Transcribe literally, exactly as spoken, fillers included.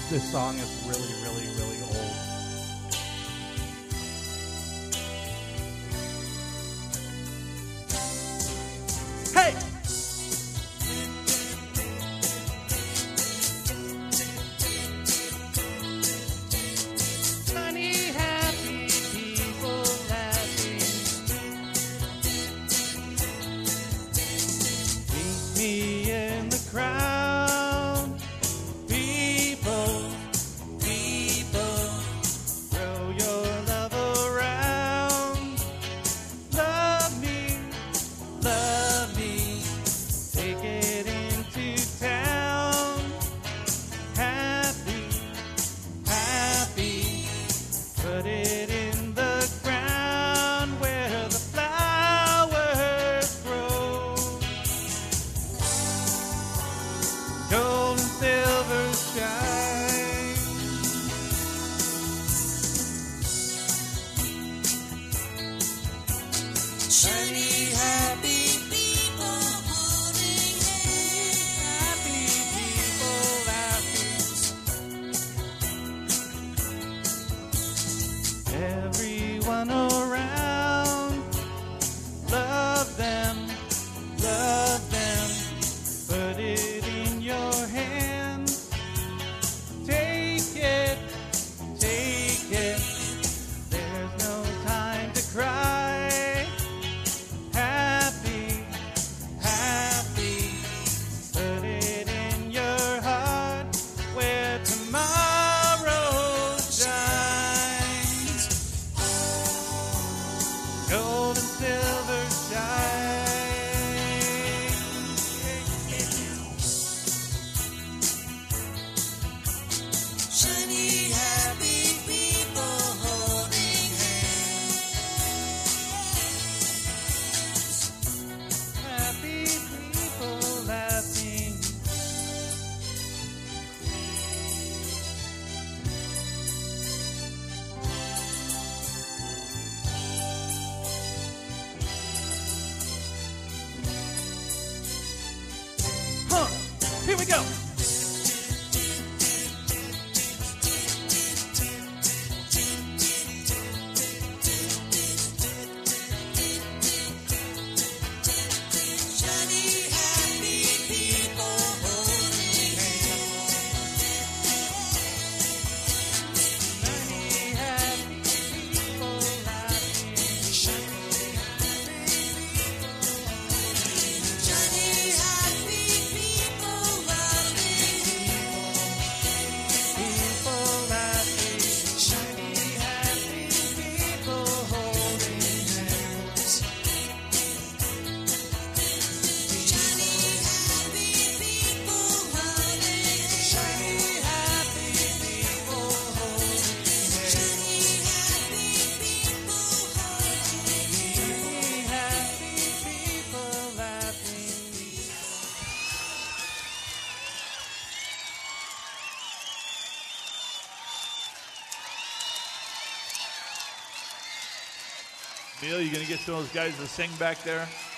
This song is really, really, really old. Hey! Sunny, happy people laughing. Meet me in the crowd. People, people, throw your love around. Love me, love me, take it into town. Happy, happy, put it in the ground where the flowers grow. Gold and silver shine. Sunny, happy people holding hands. Happy people laughing. Everyone around, love them, love them. Put it in your hand. Take it, take it. There's no time to cry. Happy, happy. Put it in your heart where tomorrow shines. Gold and silver shine. Sunny, happy people holding hands. Happy people laughing. Huh, here we go. Sunny, happy people holding hands. Sunny, happy people laughing. Sunny, happy people loving. People laughing. Sunny, happy people holding hands. Shiny, happy people holding. Shiny, happy people holding. Shiny, happy people holding. Shiny, happy people laughing. Neil, you gonna get some of those guys to sing back there?